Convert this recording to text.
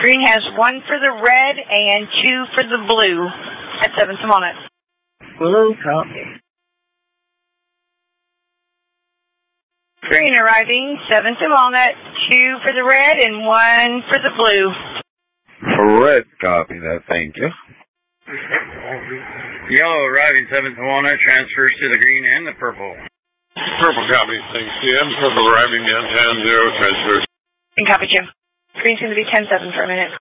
Green has 1 for the red and 2 for the blue at 7th and Walnut. Blue copy. Green arriving, 7th and Walnut, 2 for the red and 1 for the blue. For red, copy that, thank you. Yellow arriving 7th and Walnut, transfers to the green and the purple. Purple copy, thanks, Jim. Purple arriving downtown, 0 transfers. And copy, Jim. Green's going to be 10-7 for a minute.